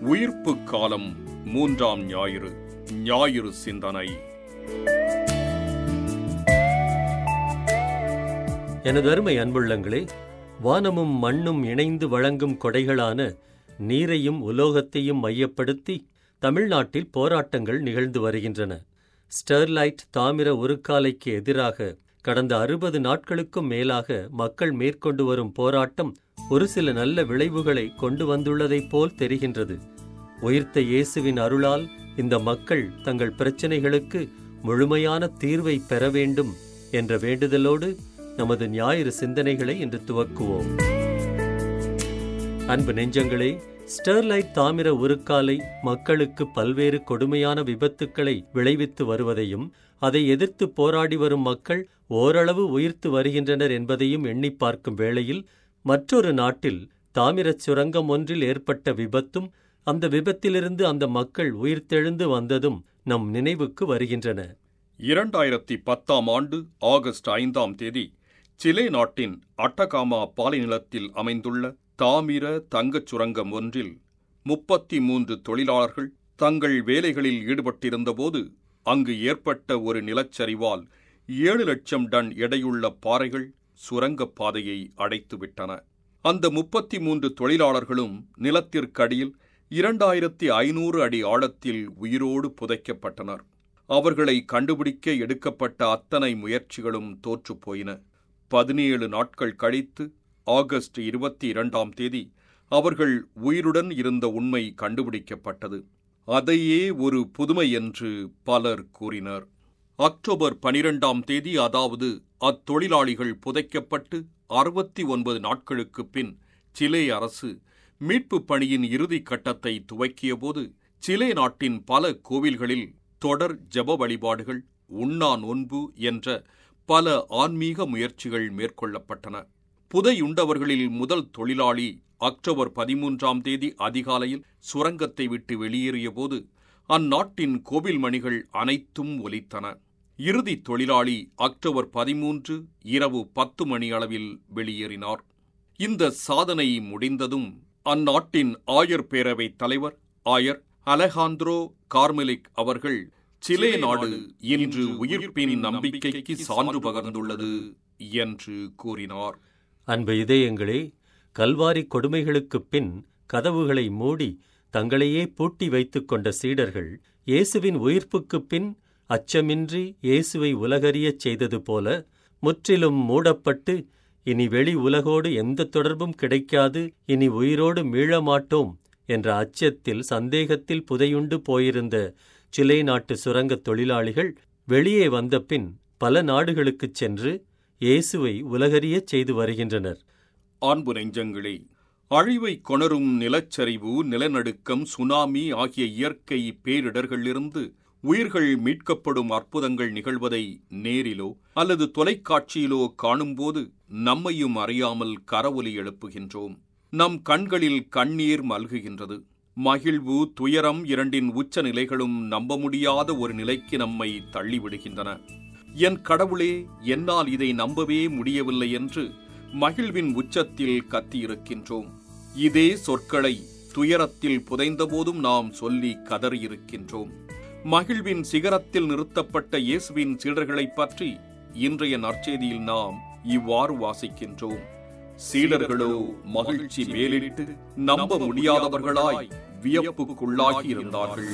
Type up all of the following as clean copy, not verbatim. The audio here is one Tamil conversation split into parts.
உயிர்ப்பு காலம் 3ஆம் ஞாயிறு. ஞாயிறு சிந்தனை. எனது அருமை அன்புள்ளங்களே, வானமும் மண்ணும் இணைந்து வழங்கும் கொடைகளான நீரையும் உலோகத்தையும் மையப்படுத்தி தமிழ்நாட்டில் போராட்டங்கள் நிகழ்ந்து வருகின்றன. ஸ்டெர்லைட் தாமிர உருக்காலைக்கு எதிராக கடந்த 60 நாட்களுக்கும் மேலாக மக்கள் மேற்கொண்டு வரும் போராட்டம் ஒரு சில நல்ல விளைவுகளை கொண்டு வந்துள்ளதைப் போல் தெரிகின்றது. உயிர்த்த இயேசுவின் அருளால் இந்த மக்கள் தங்கள் பிரச்சனைகளுக்கு முழுமையான தீர்வை பெற வேண்டும் என்ற வேண்டுதலோடு நமது ஞாயிறு சிந்தனைகளை இன்று துவக்குவோம். அன்பு நெஞ்சங்களே, ஸ்டெர்லைட் தாமிர உருக்காலை மக்களுக்கு பல்வேறு கொடுமையான விபத்துக்களை விளைவித்து வருவதையும் அதை எதிர்த்து போராடி வரும் மக்கள் ஓரளவு உயிர்த்து வருகின்றனர் என்பதையும் எண்ணி பார்க்கும் வேளையில் மற்றொரு நாட்டில் தாமிரச் சுரங்கம் ஒன்றில் ஏற்பட்ட விபத்தும் அந்த விபத்திலிருந்து அந்த மக்கள் உயிர்த்தெழுந்து வந்ததும் நம் நினைவுக்கு வருகின்றன. 2010ஆம் ஆண்டு ஆகஸ்ட் 5ஆம் தேதி சிலே நாட்டின் அட்டகாமா பாலைநிலத்தில் அமைந்துள்ள தாமிர தங்கச் சுரங்கம் ஒன்றில் 33 தொழிலாளர்கள் தங்கள் வேலைகளில் ஈடுபட்டிருந்தபோது அங்கு ஏற்பட்ட ஒரு நிலச்சரிவால் 7 லட்சம் டன் எடையுள்ள பாறைகள் சுரங்கப் பாதையை அடைத்துவிட்டன. அந்த 33 தொழிலாளர்களும் நிலத்திற்கடியில் 2500 அடி ஆழத்தில் உயிரோடு புதைக்கப்பட்டனர். அவர்களை கண்டுபிடிக்க எடுக்கப்பட்ட அத்தனை முயற்சிகளும் தோற்றுப்போயின. 17 நாட்கள் கழித்து ஆகஸ்ட் 22ஆம் தேதி அவர்கள் உயிருடன் இருந்த உண்மை கண்டுபிடிக்கப்பட்டது. அதையே ஒரு புதுமை என்று பலர் கூறினர். அக்டோபர் 12ஆம் தேதி, அதாவது அத்தொழிலாளிகள் புதைக்கப்பட்டு 69 நாட்களுக்கு பின் சிலே அரசு மீட்பு பணியின் இறுதி கட்டத்தை துவக்கியபோது சிலே நாட்டின் பல கோவில்களில் தொடர் ஜெப வழிபாடுகள், உண்ணா நோன்பு என்ற பல ஆன்மீக முயற்சிகள் மேற்கொள்ளப்பட்டன. புதையுண்டவர்களில் முதல் தொழிலாளி அக்டோபர் 13ஆம் தேதி அதிகாலையில் சுரங்கத்தை விட்டு வெளியேறியபோது அந்நாட்டின் கோவில் மணிகள் அனைத்தும் ஒலித்தன. இறுதி தொழிலாளி அக்டோபர் 13 இரவு 10 மணி அளவில் வெளியேறினார். இந்த சாதனை முடிந்ததும் அந்நாட்டின் ஆயர் பேரவைத் தலைவர் ஆயர் அலெஹாந்திரோ கார்மெலிக் அவர்கள், சிலே நாடு இன்று உயிர்ப்பின் நம்பிக்கைக்கு சான்று பகர்ந்துள்ளது என்று கூறினார். அன்பு இதயங்களே, கல்வாரி கொடுமைகளுக்குப் பின் கதவுகளை மூடி தங்களையே பூட்டி வைத்துக் கொண்ட சீடர்கள் இயேசுவின் உயிர்ப்புக்குப் பின் அச்சமின்றி இயேசுவை உலகறியச் செய்தது போல முற்றிலும் மூடப்பட்டு இனி வெளி உலகோடு எந்த தொடர்பும் கிடைக்காது, இனி உயிரோடு மீளமாட்டோம் என்ற அச்சத்தில் சந்தேகத்தில் புதையுண்டு போயிருந்த சிலே நாட்டு சுரங்கத் தொழிலாளிகள் வெளியே வந்த பின் பல நாடுகளுக்குச் சென்று இயேசுவை உலகறியச் செய்து வருகின்றனர். அன்பு நெஞ்சங்களே, அழிவை கொணரும் நிலச்சரிவு, நிலநடுக்கம், சுனாமி ஆகிய இயற்கை பேரிடர்களிலிருந்து உயிர்கள் மீட்கப்படும் அற்புதங்கள் நிகழ்வதை நேரிலோ அல்லது தொலைக்காட்சியிலோ காணும்போது நம்மையும் அறியாமல் கரவொலி எழுப்புகின்றோம். நம் கண்களில் கண்ணீர் மல்குகின்றது. மகிழ்வு, துயரம் இரண்டின் உச்ச நிலைகளும் நம்ப முடியாத ஒரு நிலைக்கு நம்மை தள்ளிவிடுகின்றன. என் கடவுளே, என்னால் இதை நம்பவே முடியவில்லை என்று மகிழ்வின் உச்சத்தில் கத்தியிருக்கின்றோம். இதே சொற்களை துயரத்தில் புதைந்தபோதும் நாம் சொல்லி கதறியிருக்கின்றோம். மகிழ்வின் சிகரத்தில் நிறுத்தப்பட்ட இயேசுவின் சீடர்களைப் பற்றி இன்றைய நற்செய்தியில் நாம் இவ்வாறு வாசிக்கின்றோம். சீடர்களோ மகிழ்ச்சி மேலிட்டு நம்ப முடியாதவர்களாய் வியப்புக்குள்ளாகி இருந்தார்கள்.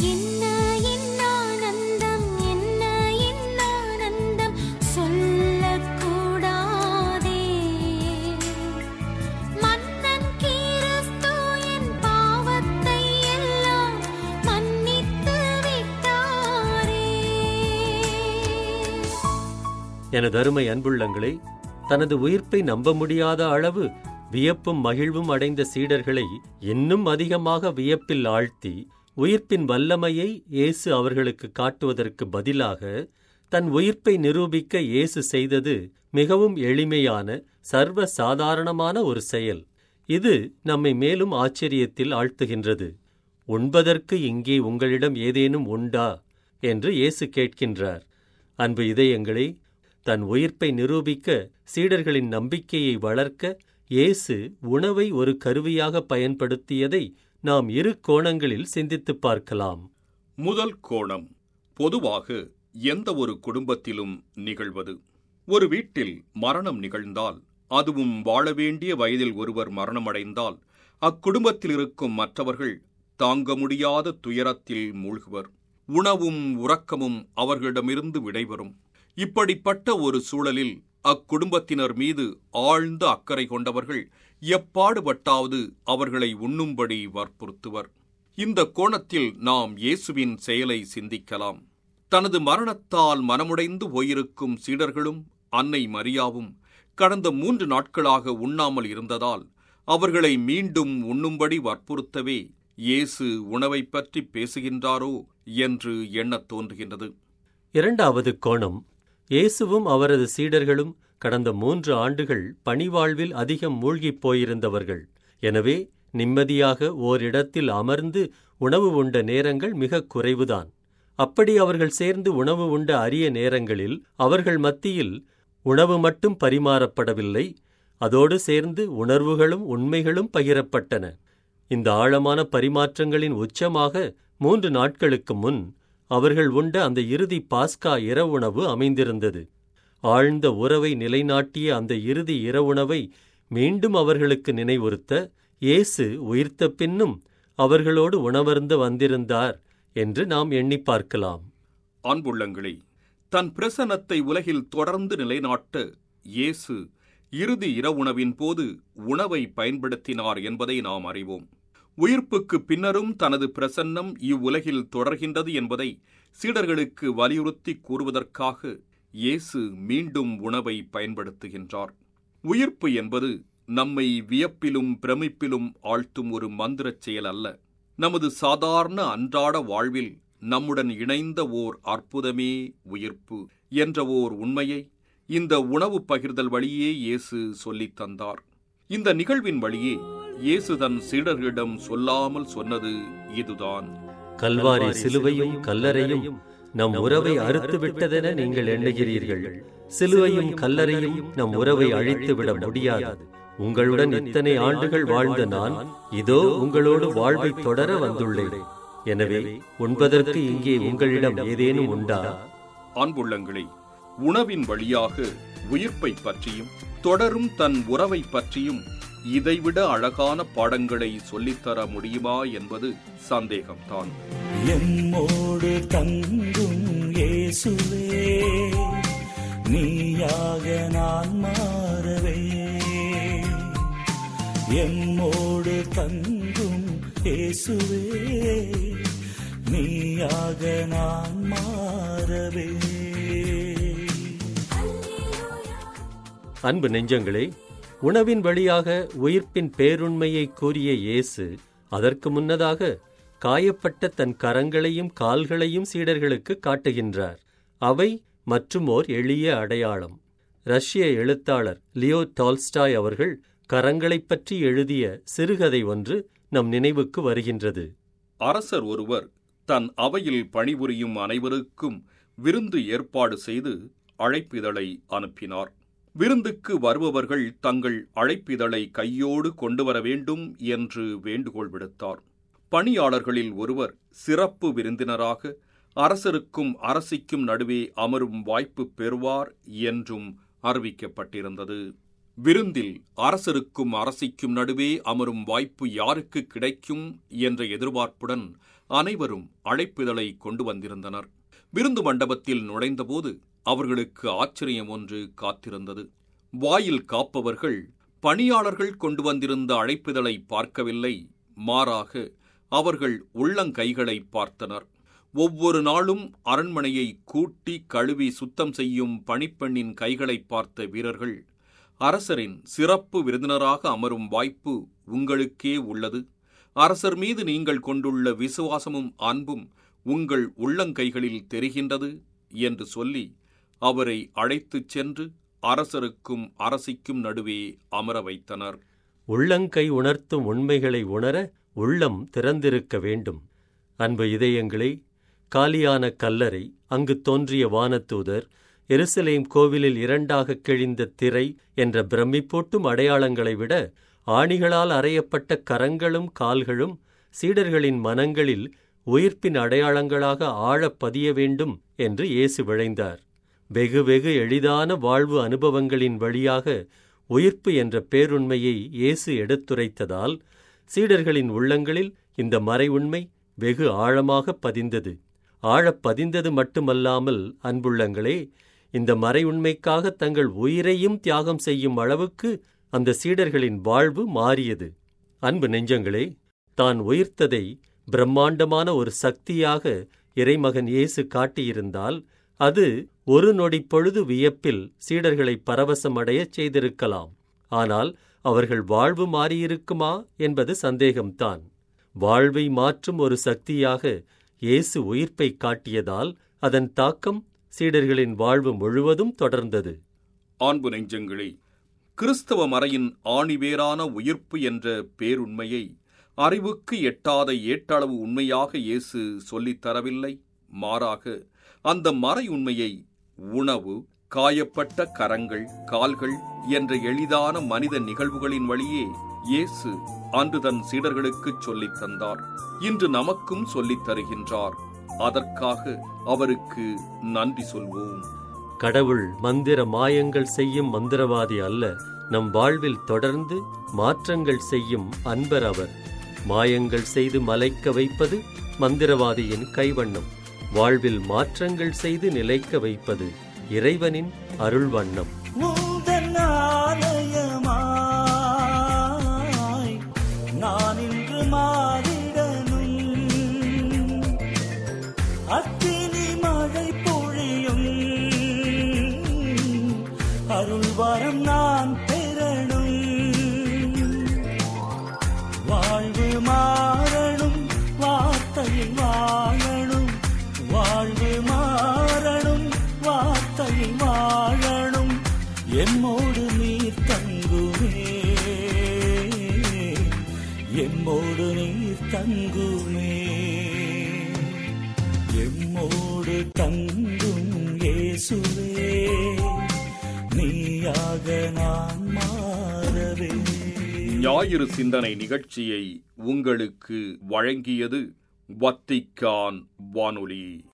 எனது அருமை அன்புள்ளங்களே, தனது உயிர்ப்பை நம்ப முடியாத அளவு வியப்பும் மகிழ்வும் அடைந்த சீடர்களை இன்னும் அதிகமாக வியப்பில் ஆழ்த்தி உயிர்ப்பின் வல்லமையை இயேசு அவர்களுக்கு காட்டுவதற்கு பதிலாக தன் உயிர்ப்பை நிரூபிக்க இயேசு செய்தது மிகவும் எளிமையான, சர்வ சாதாரணமான ஒரு செயல். இது நம்மை மேலும் ஆச்சரியத்தில் ஆழ்த்துகின்றது. உண்பதற்கு இங்கே உங்களிடம் ஏதேனும் உண்டா என்று இயேசு கேட்கின்றார். அன்பு இதயங்களே, தன் உயிர்ப்பை நிரூபிக்க, சீடர்களின் நம்பிக்கையை வளர்க்க இயேசு உணவை ஒரு கருவியாக பயன்படுத்தியதை நாம் இரு கோணங்களில் சிந்தித்துப் பார்க்கலாம். முதல் கோணம் பொதுவாக எந்த ஒரு குடும்பத்திலும் நிகழ்வது. ஒரு வீட்டில் மரணம் நிகழ்ந்தால், அதுவும் வாழ வேண்டிய வயதில் ஒருவர் மரணமடைந்தால், அக்குடும்பத்தில் இருக்கும் மற்றவர்கள் தாங்க முடியாத துயரத்தில் மூழ்குவர். உணவும் உறக்கமும் அவர்களிடமிருந்து விடைபெறும். இப்படிப்பட்ட ஒரு சூழலில் அக்குடும்பத்தினர் மீது ஆழ்ந்த அக்கறை கொண்டவர்கள் எப்பாடுபட்டாவது அவர்களை உண்ணும்படி வற்புறுத்துவர். இந்த கோணத்தில் நாம் இயேசுவின் செயலை சிந்திக்கலாம். தனது மரணத்தால் மனமுடைந்து போயிருக்கும் சீடர்களும் அன்னை மரியாவும் கடந்த 3 நாட்களாக உண்ணாமல் இருந்ததால் அவர்களை மீண்டும் உண்ணும்படி வற்புறுத்தவே இயேசு உணவைப் பற்றி பேசுகின்றாரோ என்று எண்ணத் தோன்றுகின்றது. இரண்டாவது கோணம், இயேசுவும் அவரது சீடர்களும் கடந்த 3 ஆண்டுகள் பணிவாழ்வில் அதிகம் மூழ்கிப் போயிருந்தவர்கள். எனவே நிம்மதியாக ஓரிடத்தில் அமர்ந்து உணவு உண்ட நேரங்கள் மிக குறைவுதான். அப்படி அவர்கள் சேர்ந்து உணவு உண்ட அரிய நேரங்களில் அவர்கள் மத்தியில் உணவு மட்டும் பரிமாறப்படவில்லை, அதோடு சேர்ந்து உணர்வுகளும் உண்மைகளும் பகிரப்பட்டன. இந்த ஆழமான பரிமாற்றங்களின் உச்சமாக 3 நாட்களுக்கு முன் அவர்கள் உண்ட அந்த இறுதி பாஸ்கா இரவுணவு அமைந்திருந்தது. ஆழ்ந்த உறவை நிலைநாட்டிய அந்த இறுதி இரவுணவை மீண்டும் அவர்களுக்கு நினைவுறுத்த இயேசு உயிர்த்த பின்னும் அவர்களோடு உணவருந்த வந்திருந்தார் என்று நாம் எண்ணி பார்க்கலாம். அன்புள்ளங்களே, தன் பிரசன்னத்தை உலகில் தொடர்ந்து நிலைநாட்ட இயேசு இறுதி இரவுணவின் போது உணவை பயன்படுத்தினார் என்பதை நாம் அறிவோம். உயிர்ப்புக்கு பின்னரும் தனது பிரசன்னம் இவ்வுலகில் தொடர்கின்றது என்பதை சீடர்களுக்கு வலியுறுத்தி கூறுவதற்காக இயேசு மீண்டும் உணவை பயன்படுத்துகின்றார். உயிர்ப்பு என்பது நம்மை வியப்பிலும் பிரமிப்பிலும் ஆழ்த்தும் ஒரு மந்திரச் செயல் அல்ல. நமது சாதாரண அன்றாட வாழ்வில் நம்முடன் இணைந்த ஓர் அற்புதமே உயிர்ப்பு என்ற ஓர் உண்மையை இந்த உணவு பகிர்தல் வழியே இயேசு சொல்லித் தந்தார். இந்த நிகழ்வின் வழியே இயேசு தன் சீடர்களிடம் சொல்லாமல் சொன்னது இதுதான். கல்வாரி சிலுவையும் கல்லறையும் நம் உறவை அறுத்து விட்டதென நீங்கள் எண்ணுகிறீர்கள். சிலுவையும் கல்லறையும் நம் உறவை அழித்துவிட முடியாது. உங்களுடன் இத்தனை ஆண்டுகள் வாழ்ந்த நான் இதோ உங்களோடு வாழ்வை தொடர வந்துள்ளேன். எனவே உண்பதற்கு இங்கே உங்களிடம் ஏதேனும் உண்டா? அன்புள்ளங்களே, உணவின் வழியாக உயிர்ப்பை பற்றியும் தொடரும் தன் உறவை பற்றியும் இதைவிட அழகான பாடங்களை சொல்லித்தர முடியுமா என்பது சந்தேகம்தான். எம்மோடு தங்கும் இயேசுவே, நீயாக நான் மாறவே. எம்மோடு தங்கும் இயேசுவே, நீயாக நான் மாறவே. அன்பு நெஞ்சங்களே, உணவின் வழியாக உயிர்ப்பின் பேருண்மையை கூறிய இயேசு அதற்கு முன்னதாக காயப்பட்ட தன் கரங்களையும் கால்களையும் சீடர்களுக்கு காட்டுகின்றார். அவை மற்றுமோர் எளிய அடையாளம். ரஷ்ய எழுத்தாளர் லியோ டால்ஸ்டாய் அவர்கள் கரங்களைப் பற்றி எழுதிய சிறுகதை ஒன்று நம் நினைவுக்கு வருகின்றது. அரசர் ஒருவர் தன் அவையில் பணிபுரியும் அனைவருக்கும் விருந்து ஏற்பாடு செய்து அழைப்பிதழை அனுப்பினார். விருந்துக்கு வருபவர்கள் தங்கள் அழைப்பிதழை கையோடு கொண்டு வர வேண்டும் என்று வேண்டுகோள் விடுத்தார். பணியாளர்களில் ஒருவர் சிறப்பு விருந்தினராக அரசருக்கும் அரசிக்கும் நடுவே அமரும் வாய்ப்பு பெறுவார் என்றும் அறிவிக்கப்பட்டிருந்தது. விருந்தில் அரசருக்கும் அரசிக்கும் நடுவே அமரும் வாய்ப்பு யாருக்கு கிடைக்கும் என்ற எதிர்பார்ப்புடன் அனைவரும் அழைப்பிதழை கொண்டு வந்திருந்தனர். விருந்து மண்டபத்தில் நுழைந்தபோது அவர்களுக்கு ஆச்சரியம் ஒன்று காத்திருந்தது. வாயில் காப்பவர்கள் பணியாளர்கள் கொண்டு வந்திருந்த அழைப்பிதழை பார்க்கவில்லை, மாறாக அவர்கள் உள்ளங்கைகளை பார்த்தனர். ஒவ்வொரு நாளும் அரண்மனையை கூட்டி கழுவி சுத்தம் செய்யும் பணிப்பெண்ணின் கைகளை பார்த்த வீரர்கள், அரசரின் சிறப்பு விருந்தினராக அமரும் வாய்ப்பு உங்களுக்கே உள்ளது. அரசர் மீது நீங்கள் கொண்டுள்ள விசுவாசமும் அன்பும் உங்கள் உள்ளங்கைகளில் தெரிகின்றது என்று சொல்லி அவரை அழைத்துச் சென்று அரசருக்கும் அரசிக்கும் நடுவே அமர வைத்தனர். உள்ளங்கை உணர்த்தும் உண்மைகளை உணர உள்ளம் திறந்திருக்க வேண்டும். அன்பு இதயங்களே, காலியான கல்லறை, அங்கு தோன்றிய வானதூதர், எருசலேம் கோவிலில் 2ஆக கிழிந்த திரை என்ற பிரமிப்பூட்டும் அடையாளங்களை விட ஆணிகளால் அறையப்பட்ட கரங்களும் கால்களும் சீடர்களின் மனங்களில் உயிர்ப்பின் அடையாளங்களாக ஆழப் பதிய வேண்டும் என்று இயேசு விழைந்தார். வெகு எளிதான வாழ்வு அனுபவங்களின் வழியாக உயிர்ப்பு என்ற பேருண்மையை இயேசு எடுத்துரைத்ததால் சீடர்களின் உள்ளங்களில் இந்த மறை உண்மை வெகு ஆழமாக பதிந்தது. ஆழப் பதிந்தது மட்டுமல்லாமல், அன்புள்ளங்களே, இந்த மறை உண்மைக்காக தங்கள் உயிரையும் தியாகம் செய்யும் அளவுக்கு அந்த சீடர்களின் வாழ்வு மாறியது. அன்பு நெஞ்சங்களே, தான் உயிர்த்ததை பிரம்மாண்டமான ஒரு சக்தியாக இறைமகன் இயேசு காட்டியிருந்தால் அது ஒரு நொடி பொழுது வியப்பில் சீடர்களை பரவசமடையச் செய்திருக்கலாம். ஆனால் அவர்கள் வாழ்வு மாறியிருக்குமா என்பது சந்தேகம்தான். வாழ்வை மாற்றும் ஒரு சக்தியாக இயேசு உயிர்ப்பை காட்டியதால் அதன் தாக்கம் சீடர்களின் வாழ்வு முழுவதும் தொடர்ந்தது. அன்பு நெஞ்சங்களே, கிறிஸ்தவ மறையின் ஆணிவேரான உயிர்ப்பு என்ற பேருண்மையை அறிவுக்கு எட்டாத ஏட்டளவு உண்மையாக இயேசு சொல்லித் தரவில்லை. மாறாக அந்த மறை உண்மையை உணவு, காயப்பட்ட கரங்கள், கால்கள் என்ற எளிதான மனித நிகழ்வுகளின் வழியே இயேசு அன்று தன் சீடர்களுக்குச் சொல்லித் தந்தார். இன்று நமக்கும் சொல்லித் தருகின்றார். அதற்காக அவருக்கு நன்றி சொல்வோம். கடவுள் மந்திர மாயங்கள் செய்யும் மந்திரவாதி அல்ல. நம் வாழ்வில் தொடர்ந்து மாற்றங்கள் செய்யும் அன்பர் அவர். மாயங்கள் செய்து மலைக்க வைப்பது மந்திரவாதியின் கைவண்ணம். வாழ்வில் மாற்றங்கள் செய்து நிலைக்க வைப்பது இறைவனின் அருள்வண்ணம். நான் இன்று மாறிடனும், அத்தினி மழை பொழியும், அருள் வரம் நான் பெறணும். வாழ்வு மாறணும், வார்த்தையில் வாழணும். வாழ்வு மாறணும், வார்த்தையில் வாழணும். என்னோடு நீர் தங்குமே, என்னோடு நீர் தங்குமே. எம்மோடு தங்கும் இயேசுவே, நீயாக நான் மாறவே. ஞாயிறு சிந்தனை நிகழ்ச்சியை உங்களுக்கு வழங்கியது வத்திக்கான் வானொலி.